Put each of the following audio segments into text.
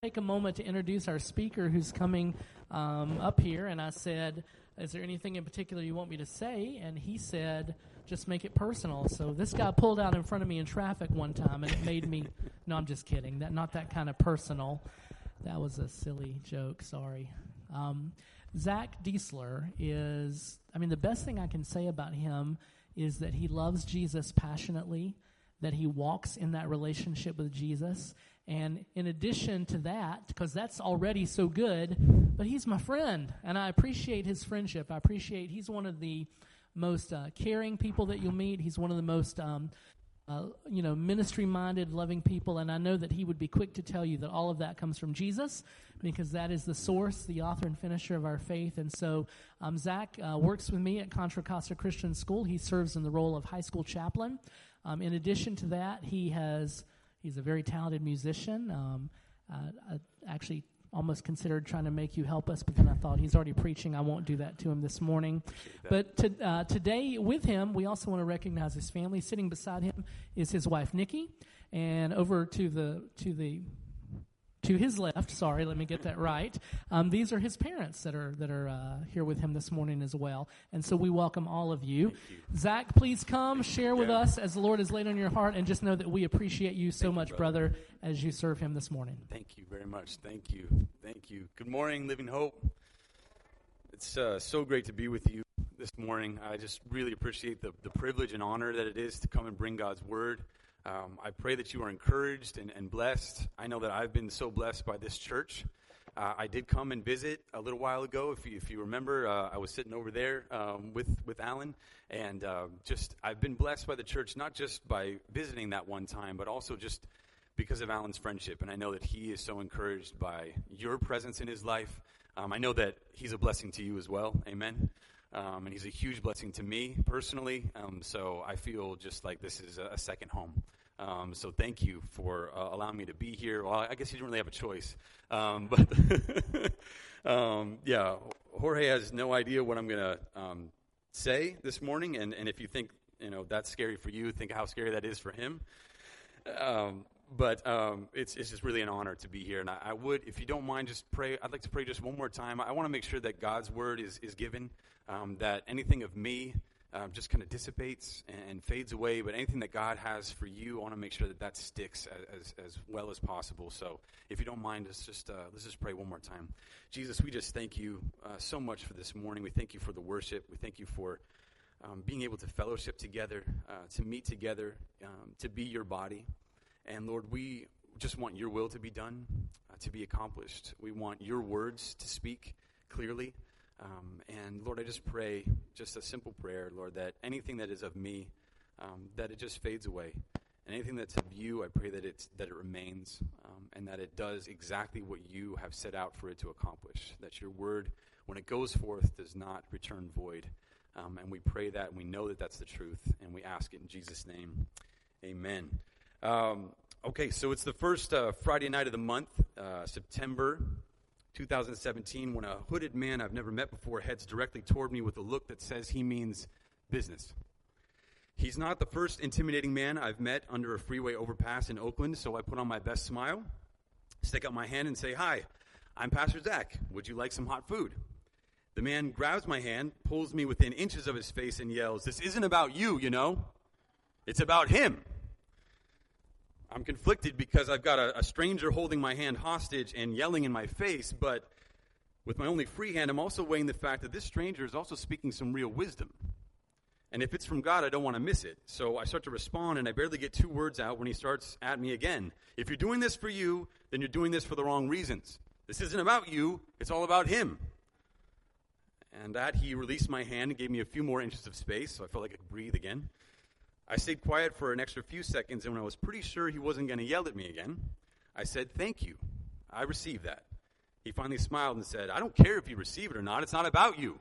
take a moment to introduce our speaker who's coming up here, and I said, is there anything in particular you want me to say? And he said, just make it personal. So this guy pulled out in front of me in traffic one time, and it made me, no, I'm just kidding, not that kind of personal. That was a silly joke, sorry. Zach Diesler is, the best thing I can say about him is that he loves Jesus passionately, that he walks in that relationship with Jesus. And in addition to that, because that's already so good, but he's my friend, and I appreciate his friendship. He's one of the most caring people that you'll meet. He's one of the most, ministry-minded, loving people, and I know that he would be quick to tell you that all of that comes from Jesus, because that is the source, the author and finisher of our faith. And so Zach works with me at Contra Costa Christian School. He serves in the role of high school chaplain. In addition to that, he's a very talented musician. I actually almost considered trying to make you help us, but then I thought he's already preaching. I won't do that to him this morning. But today with him, we also want to recognize his family. Sitting beside him is his wife, Nikki, and over to his left, sorry, let me get that right. These are his parents that are here with him this morning as well. And so we welcome all of you. Zach, please come, share with us as the Lord has laid on your heart, and just know that we appreciate you so much, brother, as you serve him this morning. Thank you very much. Thank you. Good morning, Living Hope. It's so great to be with you this morning. I just really appreciate the privilege and honor that it is to come and bring God's word. I pray that you are encouraged and blessed. I know that I've been so blessed by this church. I did come and visit a little while ago. If you remember, I was sitting over there with Alan, and I've been blessed by the church, not just by visiting that one time, but also just because of Alan's friendship. And I know that he is so encouraged by your presence in his life. I know that he's a blessing to you as well. Amen. And he's a huge blessing to me personally, so I feel just like this is a second home. So thank you for allowing me to be here. Well, I guess you didn't really have a choice. But Jorge has no idea what I'm going to say this morning, and if you think that's scary for you, think how scary that is for him. But it's just really an honor to be here, and I would, if you don't mind, just pray. I'd like to pray just one more time. I want to make sure that God's word is given, that anything of me just kind of dissipates and fades away, but anything that God has for you, I want to make sure that sticks as well as possible. So if you don't mind, let's just pray one more time. Jesus, we just thank you so much for this morning. We thank you for the worship. We thank you for being able to fellowship together, to meet together, to be your body. And Lord, we just want your will to be done, to be accomplished. We want your words to speak clearly. And Lord, I just pray, just a simple prayer, Lord, that anything that is of me, that it just fades away. And anything that's of you, I pray that it remains, and that it does exactly what you have set out for it to accomplish. That your word, when it goes forth, does not return void. And we pray that, and we know that that's the truth, and we ask it in Jesus' name. Amen. Okay, so it's the first Friday night of the month, September 2017, when a hooded man I've never met before heads directly toward me with a look that says he means business. He's not the first intimidating man I've met under a freeway overpass in Oakland, so I put on my best smile, stick out my hand and say, "Hi, I'm Pastor Zach. Would you like some hot food?" The man grabs my hand, pulls me within inches of his face, and yells, "This isn't about you, It's about him." I'm conflicted because I've got a stranger holding my hand hostage and yelling in my face, but with my only free hand, I'm also weighing the fact that this stranger is also speaking some real wisdom. And if it's from God, I don't want to miss it. So I start to respond, and I barely get 2 words out when he starts at me again. "If you're doing this for you, then you're doing this for the wrong reasons. This isn't about you, it's all about him." And that he released my hand and gave me a few more inches of space, so I felt like I could breathe again. I stayed quiet for an extra few seconds, and when I was pretty sure he wasn't going to yell at me again, I said, "Thank you. I received that." He finally smiled and said, "I don't care if you receive it or not. It's not about you."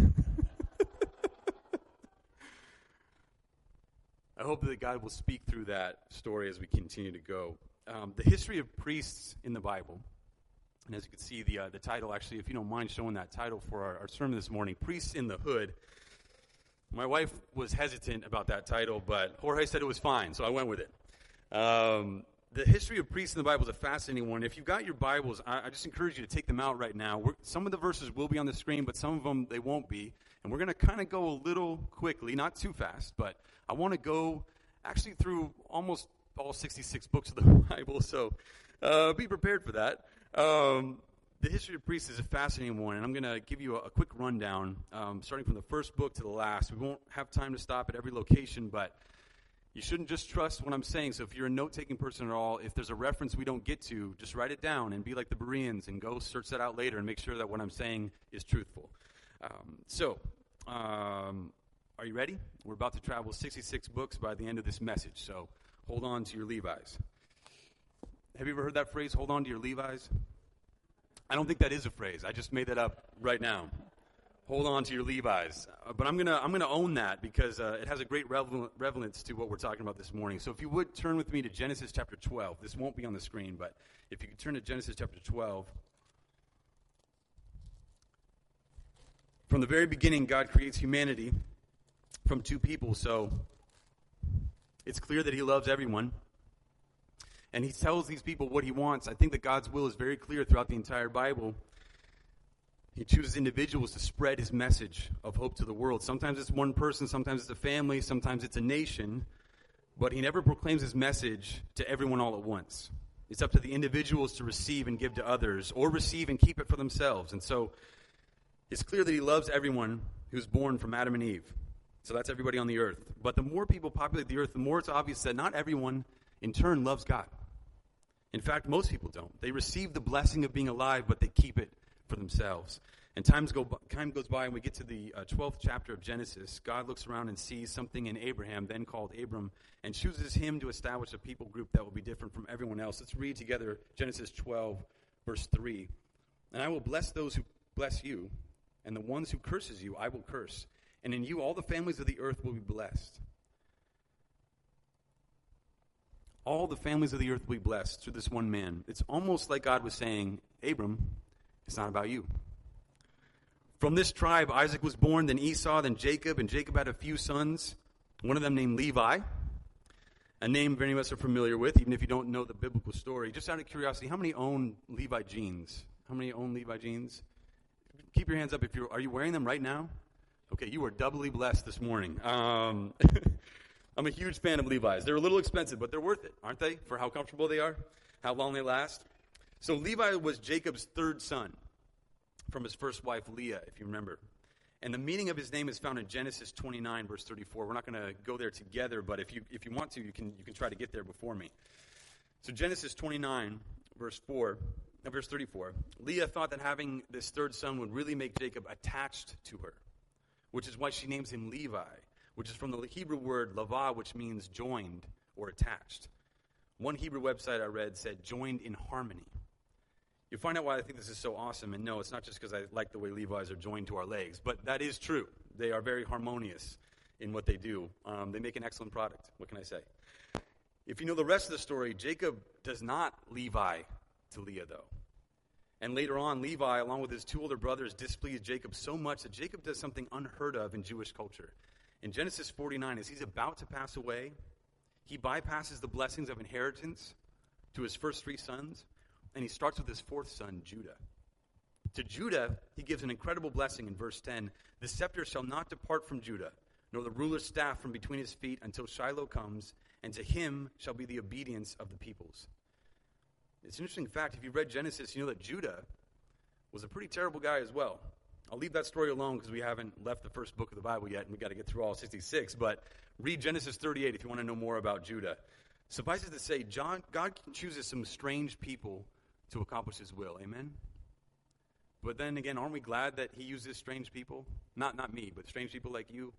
I hope that God will speak through that story as we continue to go. The history of priests in the Bible, and as you can see, the title, actually, if you don't mind showing that title for our sermon this morning, Priests in the Hood. My wife was hesitant about that title, but Jorge said it was fine, so I went with it. The history of priests in the Bible is a fascinating one. If you've got your Bibles, I just encourage you to take them out right now. Some of the verses will be on the screen, but some of them, they won't be. And we're going to kind of go a little quickly, not too fast, but I want to go actually through almost all 66 books of the Bible, so be prepared for that. The history of priests is a fascinating one, and I'm going to give you a quick rundown, starting from the first book to the last. We won't have time to stop at every location, but you shouldn't just trust what I'm saying. So if you're a note-taking person at all, if there's a reference we don't get to, just write it down and be like the Bereans and go search that out later and make sure that what I'm saying is truthful. Are you ready? We're about to travel 66 books by the end of this message, so hold on to your Levi's. Have you ever heard that phrase, hold on to your Levi's? I don't think that is a phrase. I just made that up right now. Hold on to your Levi's. But I'm gonna own that because it has a great relevance to what we're talking about this morning. So if you would turn with me to Genesis chapter 12. This won't be on the screen, but if you could turn to Genesis chapter 12. From the very beginning, God creates humanity from two people, so it's clear that he loves everyone. And he tells these people what he wants. I think that God's will is very clear throughout the entire Bible. He chooses individuals to spread his message of hope to the world. Sometimes it's one person, sometimes it's a family, sometimes it's a nation. But he never proclaims his message to everyone all at once. It's up to the individuals to receive and give to others, or receive and keep it for themselves. And so it's clear that he loves everyone who's born from Adam and Eve. So that's everybody on the earth. But the more people populate the earth, the more it's obvious that not everyone in turn loves God. In fact, most people don't. They receive the blessing of being alive, but they keep it for themselves. And time goes by, and we get to the 12th chapter of Genesis. God looks around and sees something in Abraham, then called Abram, and chooses him to establish a people group that will be different from everyone else. Let's read together Genesis 12, verse 3. And I will bless those who bless you, and the ones who curses you I will curse. And in you all the families of the earth will be blessed. All the families of the earth will be blessed through this one man. It's almost like God was saying, Abram, it's not about you. From this tribe, Isaac was born, then Esau, then Jacob, and Jacob had a few sons, one of them named Levi, a name many of us are familiar with, even if you don't know the biblical story. Just out of curiosity, how many own Levi jeans? How many own Levi jeans? Keep your hands up if are you wearing them right now? Okay, you are doubly blessed this morning. I'm a huge fan of Levi's. They're a little expensive, but they're worth it, aren't they? For how comfortable they are, how long they last. So Levi was Jacob's third son from his first wife, Leah, if you remember. And the meaning of his name is found in Genesis 29, verse 34. We're not going to go there together, but if you want to, you can try to get there before me. So Genesis 29, verse 34. Leah thought that having this third son would really make Jacob attached to her, which is why she names him Levi, which is from the Hebrew word lavah, which means joined or attached. One Hebrew website I read said joined in harmony. You'll find out why I think this is so awesome. And no, it's not just because I like the way Levi's are joined to our legs, but that is true. They are very harmonious in what they do. They make an excellent product. What can I say? If you know the rest of the story, Jacob does not Levi to Leah, though. And later on, Levi, along with his two older brothers, displeased Jacob so much that Jacob does something unheard of in Jewish culture. In Genesis 49, as he's about to pass away, he bypasses the blessings of inheritance to his first three sons, and he starts with his fourth son, Judah. To Judah, he gives an incredible blessing in verse 10. The scepter shall not depart from Judah, nor the ruler's staff from between his feet until Shiloh comes, and to him shall be the obedience of the peoples. It's an interesting fact. If you read Genesis, you know that Judah was a pretty terrible guy as well. I'll leave that story alone because we haven't left the first book of the Bible yet, and we've got to get through all 66. But read Genesis 38 if you want to know more about Judah. Suffice it to say, God chooses some strange people to accomplish his will. Amen? But then again, aren't we glad that he uses strange people? Not me, but strange people like you.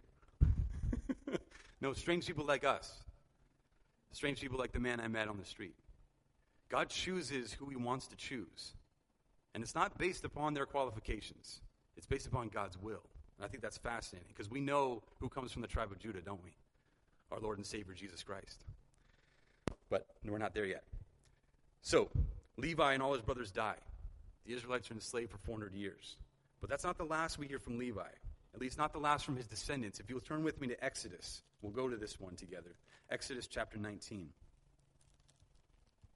No, strange people like us. Strange people like the man I met on the street. God chooses who he wants to choose. And it's not based upon their qualifications. It's based upon God's will. And I think that's fascinating because we know who comes from the tribe of Judah, don't we? Our Lord and Savior, Jesus Christ. But we're not there yet. So, Levi and all his brothers die. The Israelites are enslaved for 400 years. But that's not the last we hear from Levi. At least not the last from his descendants. If you'll turn with me to Exodus, we'll go to this one together. Exodus chapter 19.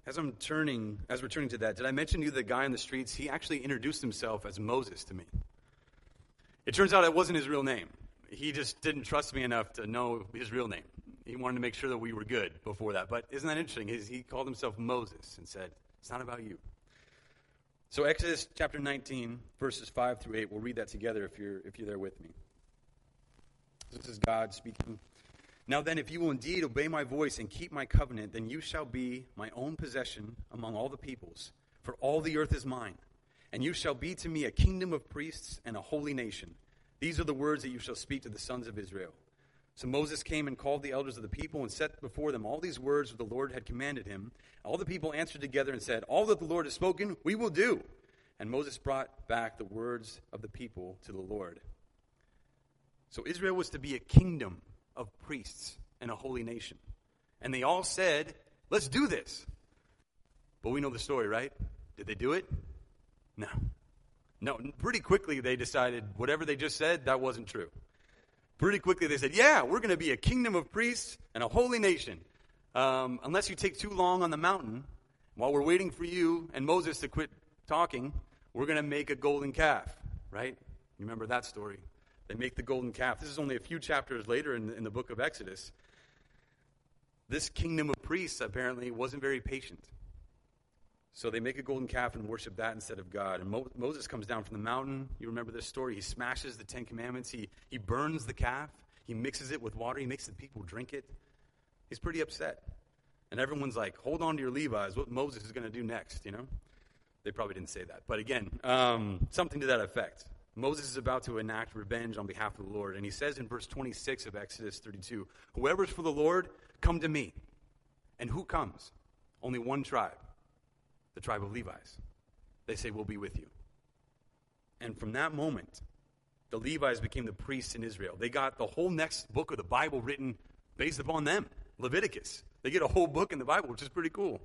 As we're turning to that, did I mention to you the guy on the streets? He actually introduced himself as Moses to me. It turns out it wasn't his real name. He just didn't trust me enough to know his real name. He wanted to make sure that we were good before that. But isn't that interesting? He called himself Moses and said, it's not about you. So Exodus chapter 19, verses 5 through 8. We'll read that together if you're there with me. This is God speaking. Now then, if you will indeed obey my voice and keep my covenant, then you shall be my own possession among all the peoples, for all the earth is mine. And you shall be to me a kingdom of priests and a holy nation. These are the words that you shall speak to the sons of Israel. So Moses came and called the elders of the people and set before them all these words that the Lord had commanded him. All the people answered together and said, all that the Lord has spoken, we will do. And Moses brought back the words of the people to the Lord. So Israel was to be a kingdom of priests and a holy nation. And they all said, let's do this. But we know the story, right? Did they do it? No, pretty quickly they decided whatever they just said, that wasn't true. Pretty quickly they said, yeah, we're going to be a kingdom of priests and a holy nation. Unless you take too long on the mountain, while we're waiting for you and Moses to quit talking, we're going to make a golden calf, right? You remember that story? They make the golden calf. This is only a few chapters later in the book of Exodus. This kingdom of priests apparently wasn't very patient. So they make a golden calf and worship that instead of God. And Moses comes down from the mountain. You remember this story. He smashes the 10 Commandments. He burns the calf. He mixes it with water. He makes the people drink it. He's pretty upset. And everyone's like, hold on to your Levi's. What Moses is going to do next, you know? They probably didn't say that. But again, something to that effect. Moses is about to enact revenge on behalf of the Lord. And he says in verse 26 of Exodus 32, whoever's for the Lord, come to me. And who comes? Only one tribe. The tribe of Levi's. They say, we'll be with you. And from that moment, the Levites became the priests in Israel. They got the whole next book of the Bible written based upon them, Leviticus. They get a whole book in the Bible, which is pretty cool.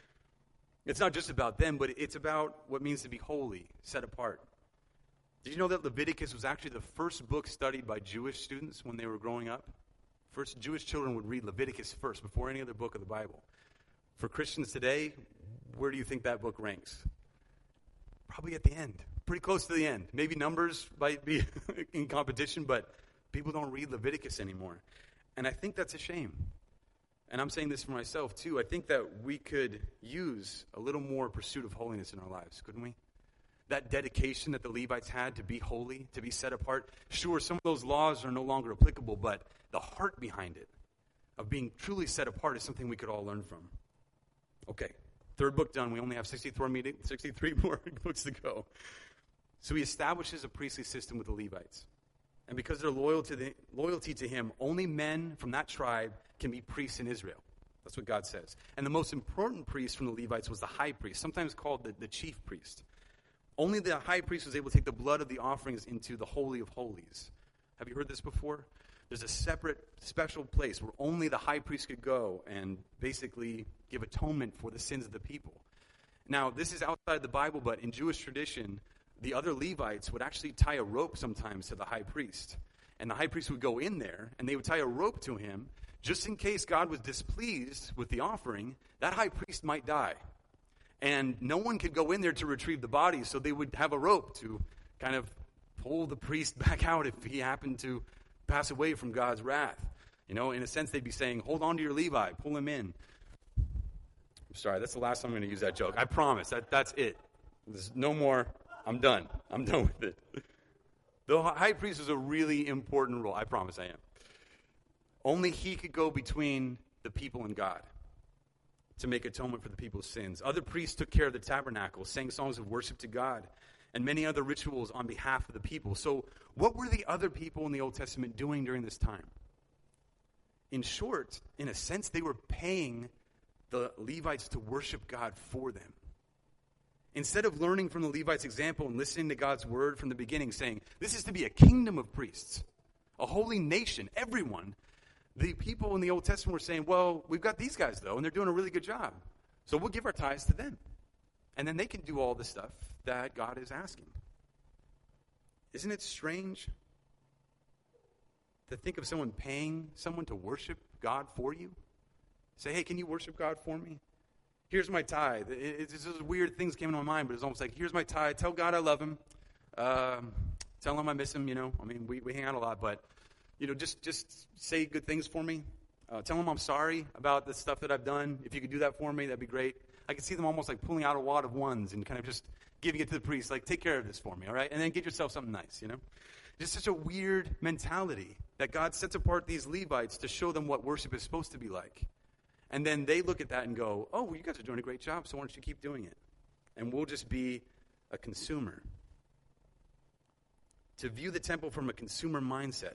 It's not just about them, but it's about what it means to be holy, set apart. Did you know that Leviticus was actually the first book studied by Jewish students when they were growing up? First, Jewish children would read Leviticus first before any other book of the Bible. For Christians today, where do you think that book ranks? Probably at the end. Pretty close to the end. Maybe Numbers might be in competition, but people don't read Leviticus anymore. And I think that's a shame. And I'm saying this for myself too. I think that we could use a little more pursuit of holiness in our lives, couldn't we? That dedication that the Levites had to be holy, to be set apart. Sure, some of those laws are no longer applicable, but the heart behind it, of being truly set apart, is something we could all learn from. Okay, third book done. We only have 63 more books to go. So he establishes a priestly system with the Levites. And because of their loyalty to him, only men from that tribe can be priests in Israel. That's what God says. And the most important priest from the Levites was the high priest, sometimes called the chief priest. Only the high priest was able to take the blood of the offerings into the Holy of Holies. Have you heard this before? There's a separate, special place where only the high priest could go and basically give atonement for the sins of the people. Now, this is outside the Bible, but in Jewish tradition, the other Levites would actually tie a rope sometimes to the high priest. And the high priest would go in there, and they would tie a rope to him, just in case God was displeased with the offering. That high priest might die. And no one could go in there to retrieve the body, so they would have a rope to kind of pull the priest back out if he happened to pass away from God's wrath. You know, in a sense, they'd be saying, hold on to your Levi, pull him in. I'm sorry, that's the last time I'm going to use that joke. I promise, that's it. There's no more. I'm done with it. The high priest is a really important role. I promise I am. Only he could go between the people and God to make atonement for the people's sins. Other priests took care of the tabernacle, sang songs of worship to God, and many other rituals on behalf of the people. So what were the other people in the Old Testament doing during this time? In short, in a sense, they were paying the Levites to worship God for them. Instead of learning from the Levites' example and listening to God's word from the beginning, saying, this is to be a kingdom of priests, a holy nation, everyone, the people in the Old Testament were saying, well, we've got these guys, though, and they're doing a really good job. So we'll give our tithes to them. And then they can do all the stuff that God is asking. Isn't it strange to think of someone paying someone to worship God for you? Say, hey, can you worship God for me? here's my tithe. It's just weird things came into my mind, but it's almost like, here's my tithe. Tell God I love him. Tell him I miss him, I mean, we hang out a lot, but, just say good things for me. Tell him I'm sorry about the stuff that I've done. If you could do that for me, that'd be great. I could see them almost like pulling out a wad of ones and kind of just giving it to the priest, like, take care of this for me, all right? And then get yourself something nice, Just such a weird mentality that God sets apart these Levites to show them what worship is supposed to be like. And then they look at that and go, oh, well, you guys are doing a great job, so why don't you keep doing it? And we'll just be a consumer. To view the temple from a consumer mindset.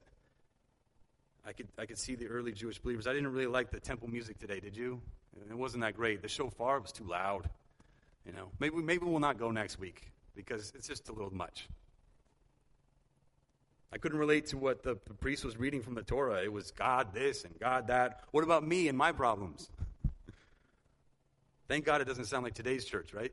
I could see the early Jewish believers. I didn't really like the temple music today, did you? It wasn't that great. The shofar was too loud. Maybe we'll not go next week because it's just a little much. I couldn't relate to what the priest was reading from the Torah. It was God this and God that. What about me and my problems? Thank God it doesn't sound like today's church, right?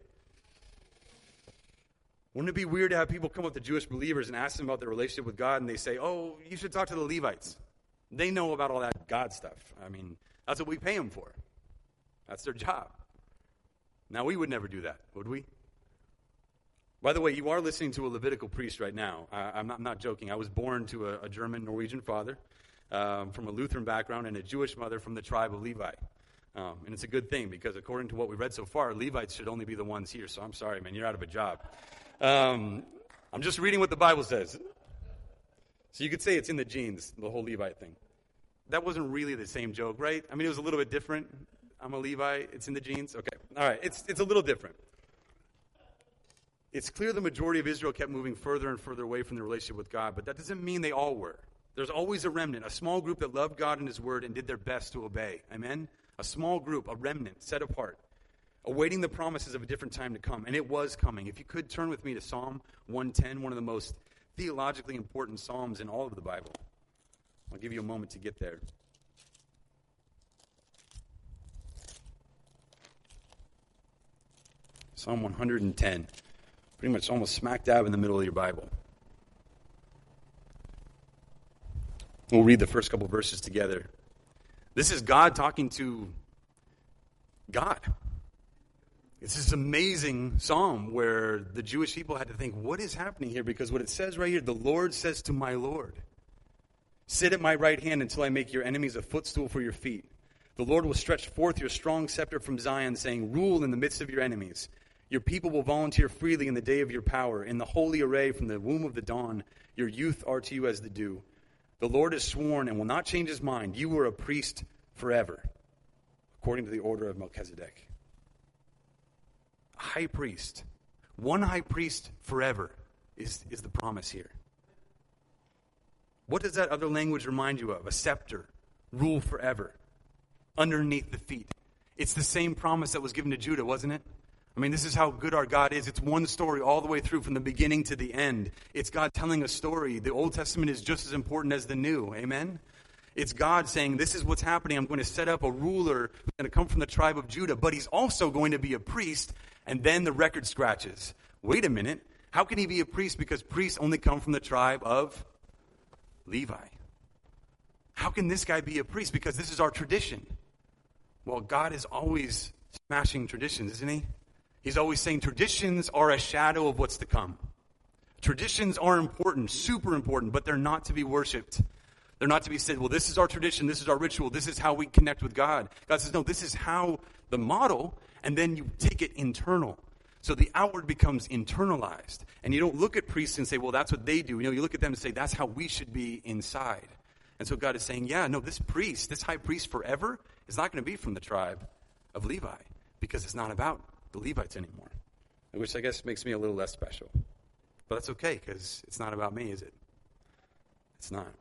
Wouldn't it be weird to have people come up to Jewish believers and ask them about their relationship with God, and they say, oh, you should talk to the Levites. They know about all that God stuff. I mean, that's what we pay them for. That's their job. Now, we would never do that, would we? By the way, you are listening to a Levitical priest right now. I'm not joking. I was born to a German Norwegian father from a Lutheran background and a Jewish mother from the tribe of Levi. And it's a good thing because according to what we read so far, Levites should only be the ones here. So I'm sorry, man, you're out of a job. I'm just reading what the Bible says. So you could say it's in the genes, the whole Levite thing. That wasn't really the same joke, right? I mean, it was a little bit different. I'm a Levi. It's in the genes. Okay. All right. It's a little different. It's clear the majority of Israel kept moving further and further away from the relationship with God, but that doesn't mean they all were. There's always a remnant, a small group that loved God and his word and did their best to obey. Amen? A small group, a remnant, set apart, awaiting the promises of a different time to come. And it was coming. If you could turn with me to Psalm 110, one of the most theologically important psalms in all of the Bible. I'll give you a moment to get there. Psalm 110. Pretty much almost smack dab in the middle of your Bible. We'll read the first couple verses together. This is God talking to God. It's this amazing psalm where the Jewish people had to think, what is happening here? Because what it says right here, the Lord says to my Lord, sit at my right hand until I make your enemies a footstool for your feet. The Lord will stretch forth your strong scepter from Zion, saying, rule in the midst of your enemies. Your people will volunteer freely in the day of your power. In the holy array from the womb of the dawn, your youth are to you as the dew. The Lord has sworn and will not change his mind. You are a priest forever, according to the order of Melchizedek. A high priest. One high priest forever is the promise here. What does that other language remind you of? A scepter. Rule forever. Underneath the feet. It's the same promise that was given to Judah, wasn't it? I mean, this is how good our God is. It's one story all the way through from the beginning to the end. It's God telling a story. The Old Testament is just as important as the New. Amen? It's God saying, this is what's happening. I'm going to set up a ruler who's going to come from the tribe of Judah, but he's also going to be a priest. And then the record scratches. Wait a minute. How can he be a priest? Because priests only come from the tribe of Levi. How can this guy be a priest? Because this is our tradition. Well, God is always smashing traditions, isn't he? He's always saying traditions are a shadow of what's to come. Traditions are important, super important, but they're not to be worshipped. They're not to be said, well, this is our tradition, this is our ritual, this is how we connect with God. God says, no, this is how the model, and then you take it internal. So the outward becomes internalized. And you don't look at priests and say, well, that's what they do. You look at them and say, that's how we should be inside. And so God is saying, yeah, no, this priest, this high priest forever is not going to be from the tribe of Levi because it's not about the Levites anymore, which I guess makes me a little less special. But that's okay because it's not about me, is it? It's not.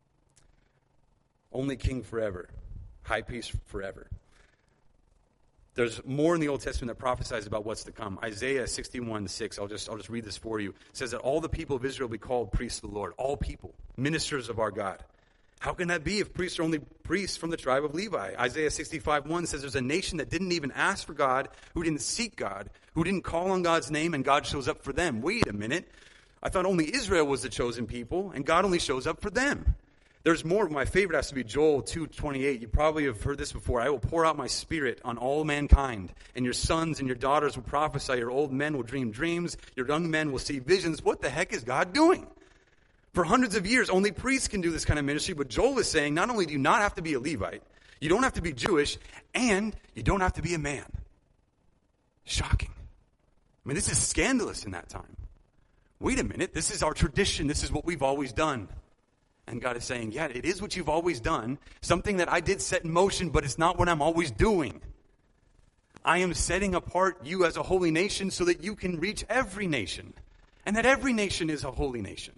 Only king forever, high priest forever. There's more in the Old Testament that prophesies about what's to come. Isaiah 61:6, I'll just read this for you. It says that all the people of Israel will be called priests of the Lord. All people, ministers of our God. How can that be if priests are only priests from the tribe of Levi? Isaiah 65:1 says there's a nation that didn't even ask for God, who didn't seek God, who didn't call on God's name, and God shows up for them. Wait a minute. I thought only Israel was the chosen people, and God only shows up for them. There's more. My favorite has to be Joel 2:28. You probably have heard this before. I will pour out my spirit on all mankind, and your sons and your daughters will prophesy. Your old men will dream dreams. Your young men will see visions. What the heck is God doing? For hundreds of years, only priests can do this kind of ministry, but Joel is saying not only do you not have to be a Levite, you don't have to be Jewish, and you don't have to be a man. Shocking. I mean, this is scandalous in that time. Wait a minute, this is our tradition. This is what we've always done. And God is saying, yeah, it is what you've always done, something that I did set in motion, but it's not what I'm always doing. I am setting apart you as a holy nation so that you can reach every nation, and that every nation is a holy nation.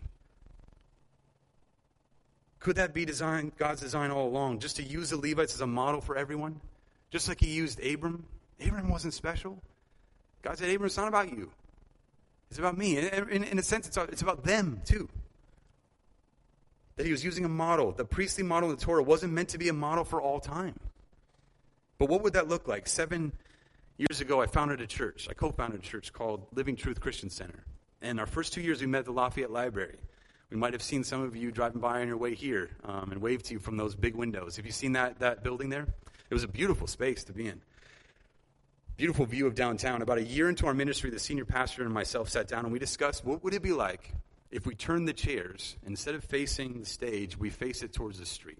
Could that be God's design all along, just to use the Levites as a model for everyone? Just like he used Abram. Abram wasn't special. God said, Abram, it's not about you. It's about me. In a sense, it's about them too. That he was using a model. The priestly model in the Torah wasn't meant to be a model for all time. But what would that look like? 7 years ago, I founded a church. I co-founded a church called Living Truth Christian Center. And our first 2 years, we met at the Lafayette Library. We might have seen some of you driving by on your way here and waved to you from those big windows. Have you seen that building there? It was a beautiful space to be in. Beautiful view of downtown. About a year into our ministry, the senior pastor and myself sat down and we discussed what would it be like if we turned the chairs, instead of facing the stage, we face it towards the street.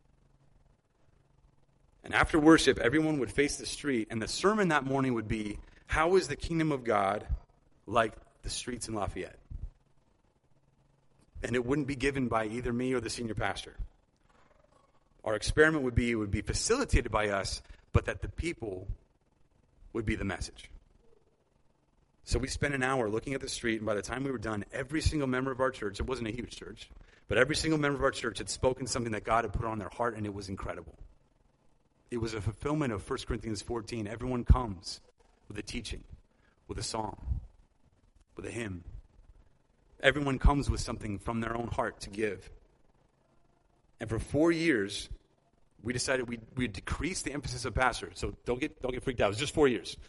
And after worship, everyone would face the street, and the sermon that morning would be, how is the kingdom of God like the streets in Lafayette? And it wouldn't be given by either me or the senior pastor. Our experiment would be facilitated by us, but that the people would be the message. So we spent an hour looking at the street, and by the time we were done, every single member of our church, it wasn't a huge church, but every single member of our church had spoken something that God had put on their heart, and it was incredible. It was a fulfillment of 1 Corinthians 14. Everyone comes with a teaching, with a song, with a hymn. Everyone comes with something from their own heart to give. And for 4 years, we decided we'd decrease the emphasis of pastor. So don't get freaked out. It was just 4 years.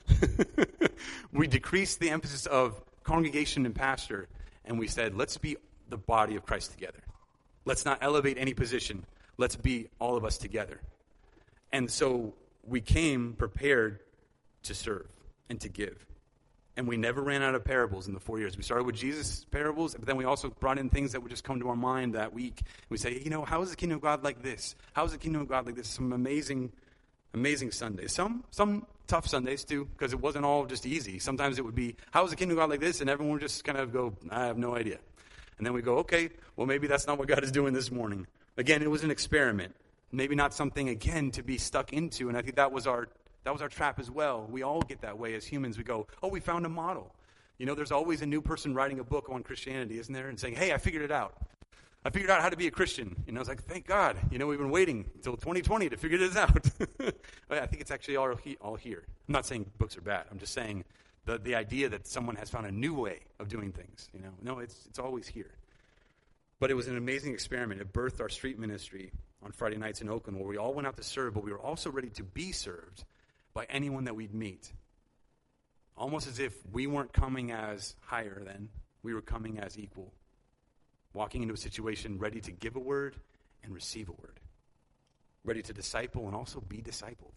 We decreased the emphasis of congregation and pastor, and we said, let's be the body of Christ together. Let's not elevate any position. Let's be all of us together. And so we came prepared to serve and to give. And we never ran out of parables in the 4 years. We started with Jesus' parables, but then we also brought in things that would just come to our mind that week. We say, how is the kingdom of God like this? How is the kingdom of God like this? Some amazing, amazing Sundays. Some tough Sundays too, because it wasn't all just easy. Sometimes it would be, how is the kingdom of God like this? And everyone would just kind of go, I have no idea. And then we go, okay, well maybe that's not what God is doing this morning. Again, it was an experiment. Maybe not something, again, to be stuck into. And I think that was our trap as well. We all get that way as humans. We go, oh, we found a model. There's always a new person writing a book on Christianity, isn't there? And saying, hey, I figured it out. I figured out how to be a Christian. It's like, thank God. We've been waiting until 2020 to figure this out. I think it's actually all here. I'm not saying books are bad. I'm just saying the idea that someone has found a new way of doing things. No, it's always here. But it was an amazing experiment. It birthed our street ministry on Friday nights in Oakland, where we all went out to serve, but we were also ready to be served by anyone that we'd meet. Almost as if we weren't coming as higher than, we were coming as equal. Walking into a situation ready to give a word and receive a word. Ready to disciple and also be discipled.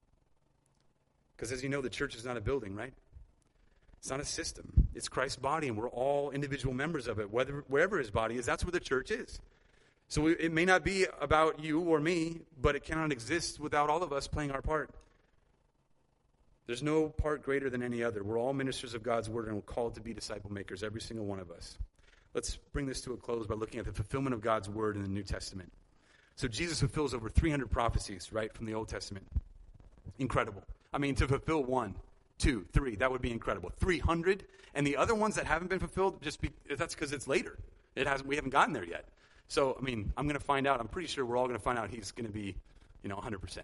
Because as you know, the church is not a building, right? It's not a system. It's Christ's body, and we're all individual members of it. Wherever his body is, that's where the church is. So it may not be about you or me, but it cannot exist without all of us playing our part. There's no part greater than any other. We're all ministers of God's word, and we're called to be disciple makers, every single one of us. Let's bring this to a close by looking at the fulfillment of God's word in the New Testament. So Jesus fulfills over 300 prophecies, right, from the Old Testament. Incredible. I mean, to fulfill 1, 2, 3, that would be incredible. 300, and the other ones that haven't been fulfilled, that's because it's later. We haven't gotten there yet. So, I'm going to find out. I'm pretty sure we're all going to find out he's going to be, 100%.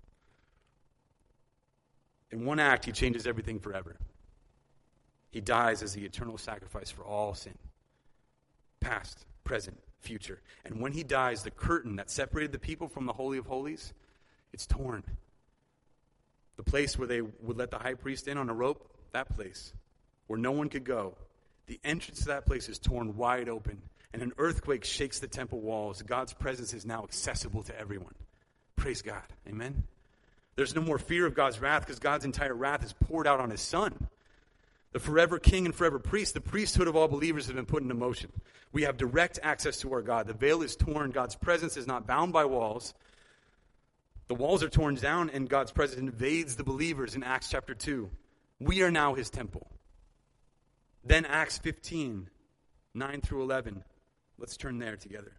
In one act, he changes everything forever. He dies as the eternal sacrifice for all sin. Past, present, future. And when he dies, the curtain that separated the people from the Holy of Holies, it's torn. The place where they would let the high priest in on a rope, that place, where no one could go, the entrance to that place is torn wide open. and an earthquake shakes the temple walls. God's presence is now accessible to everyone. Praise God. Amen? There's no more fear of God's wrath because God's entire wrath is poured out on his Son. The forever king and forever priest, the priesthood of all believers has been put into motion. We have direct access to our God. The veil is torn. God's presence is not bound by walls. The walls are torn down, and God's presence invades the believers in Acts chapter 2. We are now his temple. Then Acts 15, 9 through 11. Let's turn there together.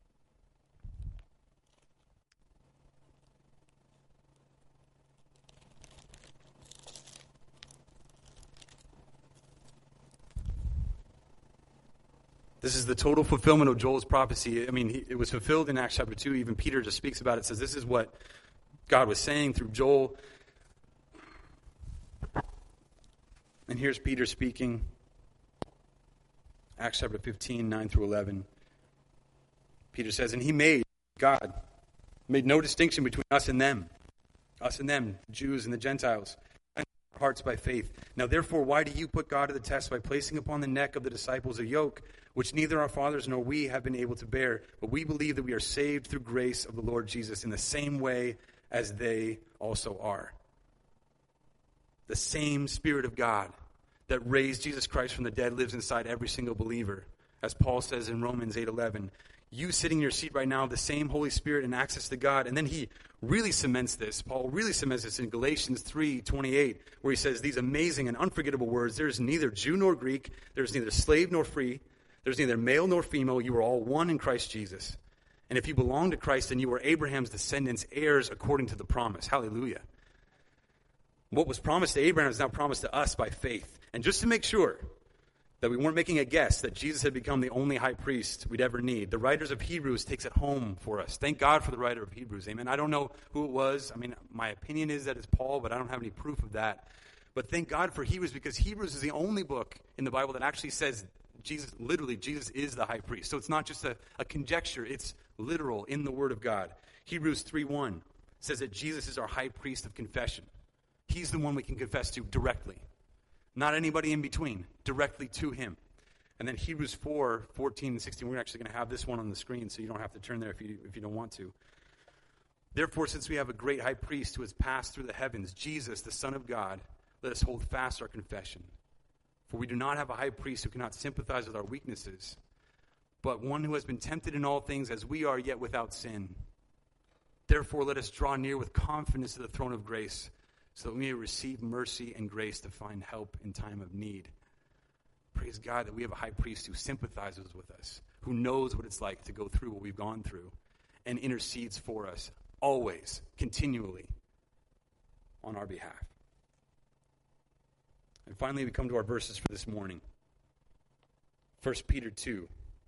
This is the total fulfillment of Joel's prophecy. I mean, it was fulfilled in Acts chapter 2. Even Peter just speaks about it. Says this is what God was saying through Joel. And here's Peter speaking. Acts chapter 15, 9 through 11. Peter says, and God made no distinction between us and them, Jews and the Gentiles, and our hearts by faith. Now therefore, why do you put God to the test by placing upon the neck of the disciples a yoke which neither our fathers nor we have been able to bear? But we believe that we are saved through grace of the Lord Jesus in the same way as they also are. The same Spirit of God that raised Jesus Christ from the dead lives inside every single believer. As Paul says in Romans 8:11, you sitting in your seat right now have the same Holy Spirit and access to God. And then he really cements this. Paul really cements this in Galatians 3:28, where he says these amazing and unforgettable words. There is neither Jew nor Greek. There is neither slave nor free. There is neither male nor female. You are all one in Christ Jesus. And if you belong to Christ, then you are Abraham's descendants, heirs according to the promise. Hallelujah. What was promised to Abraham is now promised to us by faith. And just to make sure that we weren't making a guess that Jesus had become the only high priest we'd ever need, the writers of Hebrews takes it home for us. Thank God for the writer of Hebrews. Amen. I don't know who it was. I mean, my opinion is that it's Paul, but I don't have any proof of that. But thank God for Hebrews, because Hebrews is the only book in the Bible that actually says Jesus is the high priest. So it's not just a conjecture. It's literal in the Word of God. Hebrews 3:1 says that Jesus is our high priest of confession. He's the one we can confess to directly. Not anybody in between. Directly to him. And then Hebrews 4:14 and 16. We're actually going to have this one on the screen, so you don't have to turn there if you don't want to. Therefore, since we have a great high priest who has passed through the heavens, Jesus, the Son of God, let us hold fast our confession. For we do not have a high priest who cannot sympathize with our weaknesses, but one who has been tempted in all things as we are, yet without sin. Therefore, let us draw near with confidence to the throne of grace, so that we may receive mercy and grace to find help in time of need. Praise God that we have a high priest who sympathizes with us, who knows what it's like to go through what we've gone through, and intercedes for us, always, continually, on our behalf. And finally, we come to our verses for this morning. 1 Peter 2,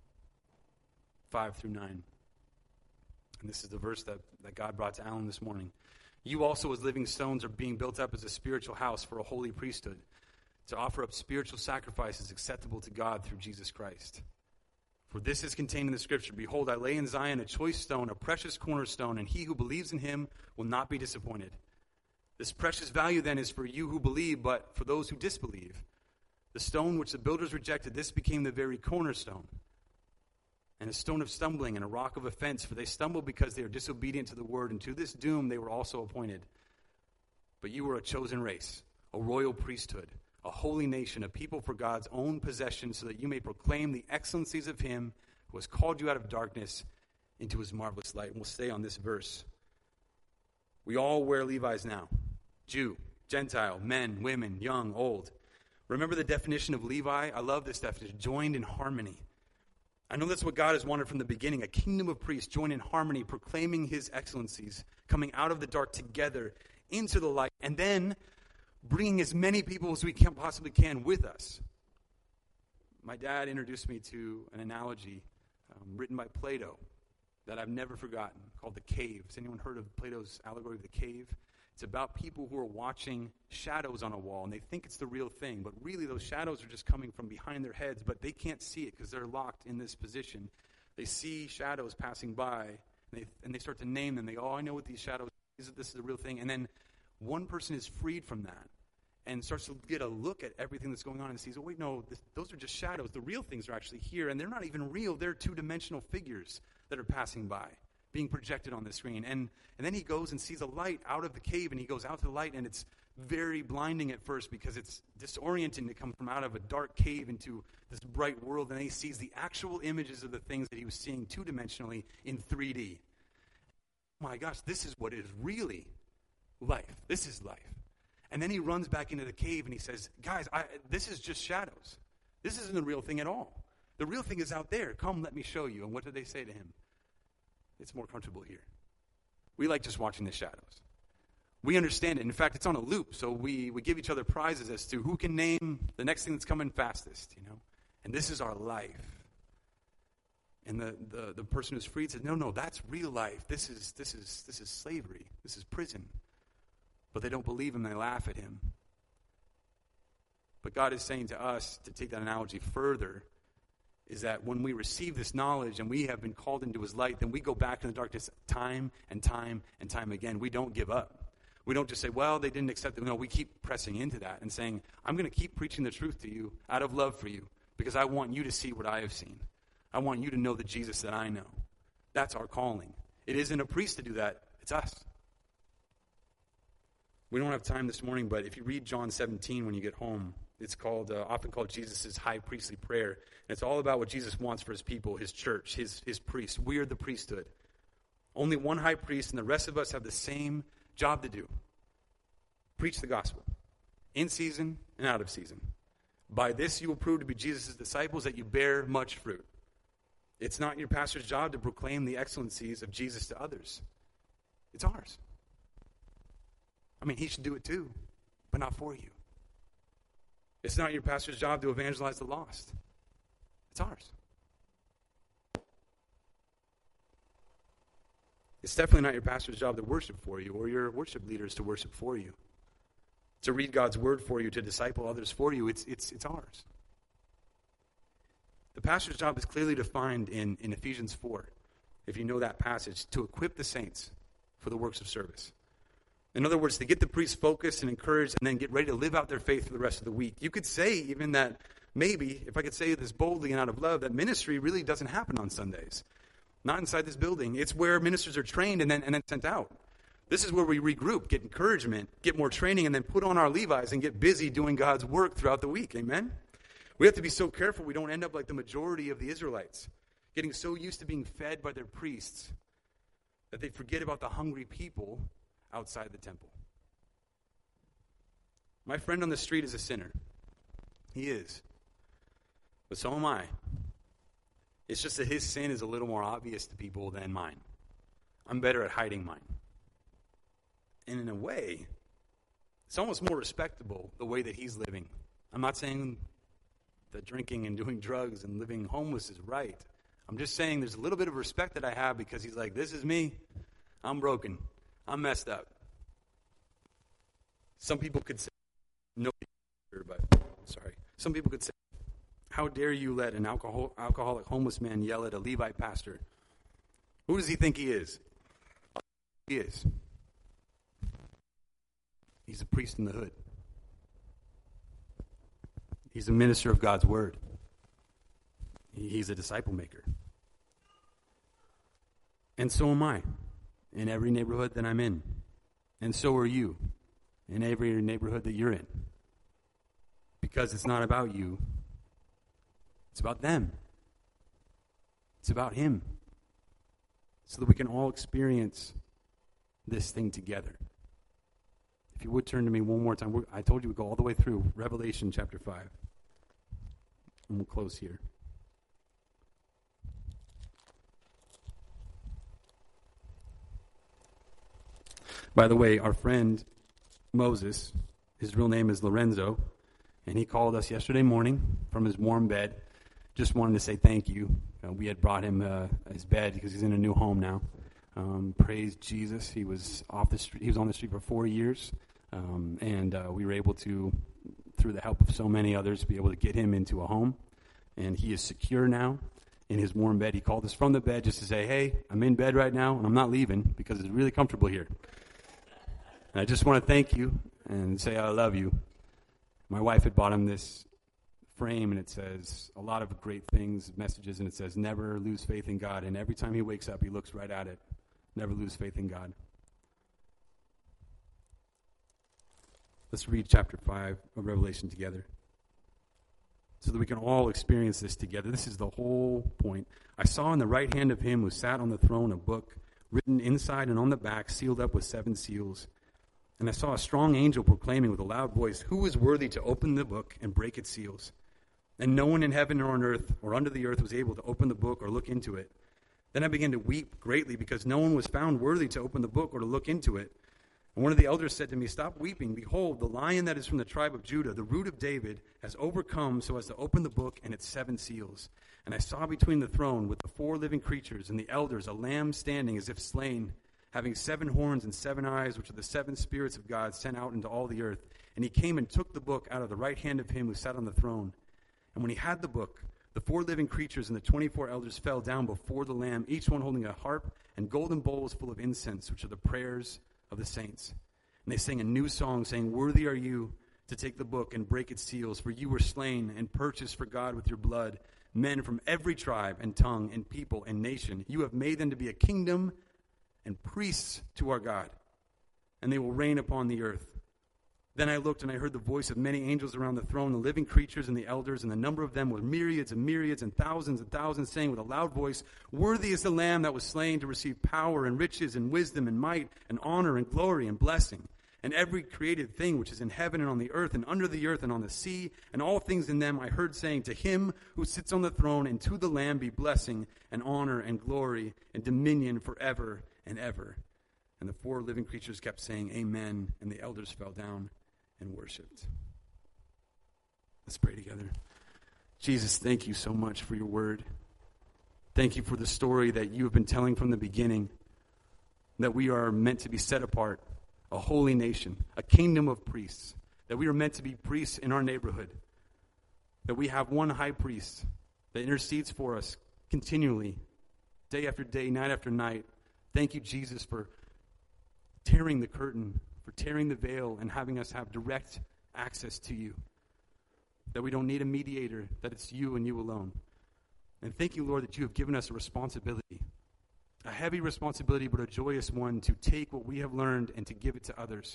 5 through 9. And this is the verse that God brought to Alan this morning. You also, as living stones, are being built up as a spiritual house for a holy priesthood, to offer up spiritual sacrifices acceptable to God through Jesus Christ. For this is contained in the Scripture, behold, I lay in Zion a choice stone, a precious cornerstone, and he who believes in him will not be disappointed. This precious value then is for you who believe, but for those who disbelieve. The stone which the builders rejected, this became the very cornerstone, and a stone of stumbling and a rock of offense, for they stumbled because they are disobedient to the word, and to this doom they were also appointed. But you were a chosen race, a royal priesthood, a holy nation, a people for God's own possession, so that you may proclaim the excellencies of him who has called you out of darkness into his marvelous light. And we'll stay on this verse. We all wear Levi's now. Jew, Gentile, men, women, young, old. Remember the definition of Levi? I love this definition. Joined in harmony. I know that's what God has wanted from the beginning. A kingdom of priests joined in harmony, proclaiming his excellencies, coming out of the dark together into the light, and then bringing as many people as we possibly can with us. My dad introduced me to an analogy written by Plato that I've never forgotten, called The Cave. Has anyone heard of Plato's allegory of the cave? It's about people who are watching shadows on a wall, and they think it's the real thing, but really those shadows are just coming from behind their heads, but they can't see it because they're locked in this position. They see shadows passing by, and they start to name them. They go, oh, I know what these shadows are. This is the real thing. And then one person is freed from that, and starts to get a look at everything that's going on and sees, oh, wait, no, those are just shadows. The real things are actually here, and they're not even real. They're two-dimensional figures that are passing by, being projected on the screen. And then he goes and sees a light out of the cave, and he goes out to the light, and it's very blinding at first because it's disorienting to come from out of a dark cave into this bright world, and then he sees the actual images of the things that he was seeing two-dimensionally in 3D. Oh my gosh, this is what is really life. This is life. And then he runs back into the cave and he says, guys, this is just shadows. This isn't the real thing at all. The real thing is out there. Come, let me show you. And what did they say to him? It's more comfortable here. We like just watching the shadows. We understand it. In fact, it's on a loop. So we give each other prizes as to who can name the next thing that's coming fastest, you know. And this is our life. And the person who's freed said, no, that's real life. This is slavery. This is prison. But they don't believe him. They laugh at him. But God is saying to us, to take that analogy further, is that when we receive this knowledge and we have been called into his light, then we go back in the darkness time and time and time again. We don't give up. We don't just say, well, they didn't accept it. No, we keep pressing into that and saying, I'm going to keep preaching the truth to you out of love for you because I want you to see what I have seen. I want you to know the Jesus that I know. That's our calling. It isn't a priest to do that. It's us. We don't have time this morning, but if you read John 17 when you get home, it's often called Jesus' high priestly prayer. And it's all about what Jesus wants for his people, his church, his priests. We are the priesthood. Only one high priest, and the rest of us have the same job to do. Preach the gospel, in season and out of season. By this you will prove to be Jesus' disciples, that you bear much fruit. It's not your pastor's job to proclaim the excellencies of Jesus to others. It's ours. I mean, he should do it too, but not for you. It's not your pastor's job to evangelize the lost. It's ours. It's definitely not your pastor's job to worship for you or your worship leaders to worship for you. To read God's word for you, to disciple others for you. It's ours. The pastor's job is clearly defined in Ephesians 4, if you know that passage, to equip the saints for the works of service. In other words, to get the priests focused and encouraged and then get ready to live out their faith for the rest of the week. You could say even that maybe, if I could say this boldly and out of love, that ministry really doesn't happen on Sundays. Not inside this building. It's where ministers are trained and then sent out. This is where we regroup, get encouragement, get more training, and then put on our Levi's and get busy doing God's work throughout the week. Amen? We have to be so careful we don't end up like the majority of the Israelites, getting so used to being fed by their priests that they forget about the hungry people outside the temple. My friend on the street is a sinner. He is. But so am I. It's just that his sin is a little more obvious to people than mine. I'm better at hiding mine. And in a way, it's almost more respectable the way that he's living. I'm not saying that drinking and doing drugs and living homeless is right. I'm just saying there's a little bit of respect that I have because he's like, this is me. I'm broken. I'm messed up. Some people could say, Some people could say, how dare you let an alcoholic homeless man yell at a Levite pastor? Who does he think he is? He is. He's a priest in the hood. He's a minister of God's word. He's a disciple maker. And so am I, in every neighborhood that I'm in. And so are you, in every neighborhood that you're in. Because it's not about you. It's about them. It's about him. So that we can all experience this thing together. If you would turn to me one more time. I told you we'd go all the way through Revelation chapter 5. And we'll close here. By the way, our friend Moses, his real name is Lorenzo, and he called us yesterday morning from his warm bed. Just wanted to say thank you. We had brought him his bed because he's in a new home now. Praise Jesus. He was off the street. He was on the street for 4 years, and we were able to, through the help of so many others, be able to get him into a home. And he is secure now in his warm bed. He called us from the bed just to say, hey, I'm in bed right now, and I'm not leaving because it's really comfortable here. And I just want to thank you and say I love you. My wife had bought him this frame, and it says a lot of great things, messages, and it says, never lose faith in God. And every time he wakes up, he looks right at it. Never lose faith in God. Let's read chapter 5 of Revelation together so that we can all experience this together. This is the whole point. I saw in the right hand of him who sat on the throne a book written inside and on the back, sealed up with 7 seals. And I saw a strong angel proclaiming with a loud voice, who is worthy to open the book and break its seals? And no one in heaven or on earth or under the earth was able to open the book or look into it. Then I began to weep greatly because no one was found worthy to open the book or to look into it. And one of the elders said to me, stop weeping. Behold, the Lion that is from the tribe of Judah, the root of David, has overcome so as to open the book and its 7 seals. And I saw between the throne with the 4 living creatures and the elders a lamb standing as if slain, having 7 horns and 7 eyes, which are the 7 spirits of God sent out into all the earth. And he came and took the book out of the right hand of him who sat on the throne. And when he had the book, the 4 living creatures and the 24 elders fell down before the Lamb, each one holding a harp and golden bowls full of incense, which are the prayers of the saints. And they sang a new song, saying, worthy are you to take the book and break its seals, for you were slain and purchased for God with your blood men from every tribe and tongue and people and nation. You have made them to be a kingdom and priests to our God, and they will reign upon the earth. Then I looked, and I heard the voice of many angels around the throne, the living creatures and the elders, and the number of them was myriads and myriads and thousands, saying with a loud voice, worthy is the Lamb that was slain to receive power and riches and wisdom and might and honor and glory and blessing. And every created thing which is in heaven and on the earth and under the earth and on the sea, and all things in them I heard saying, to him who sits on the throne and to the Lamb be blessing and honor and glory and dominion forever and ever. And the 4 living creatures kept saying, amen, and the elders fell down and worshipped. Let's pray together. Jesus, thank you so much for your word. Thank you for the story that you have been telling from the beginning, that we are meant to be set apart, a holy nation, a kingdom of priests, that we are meant to be priests in our neighborhood, that we have one high priest that intercedes for us continually, day after day, night after night. Thank you, Jesus, for tearing the curtain, for tearing the veil and having us have direct access to you, that we don't need a mediator, that it's you and you alone. And thank you, Lord, that you have given us a responsibility, a heavy responsibility, but a joyous one, to take what we have learned and to give it to others,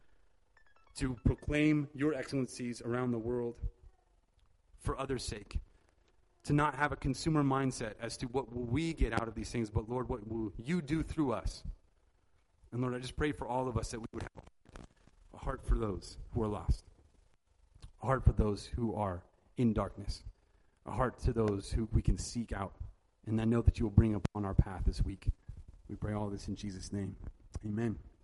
to proclaim your excellencies around the world for others' sake, to not have a consumer mindset as to what will we get out of these things, but Lord, what will you do through us? And Lord, I just pray for all of us that we would have a heart for those who are lost, a heart for those who are in darkness, a heart to those who we can seek out. And I know that you will bring upon our path this week. We pray all this in Jesus' name. Amen.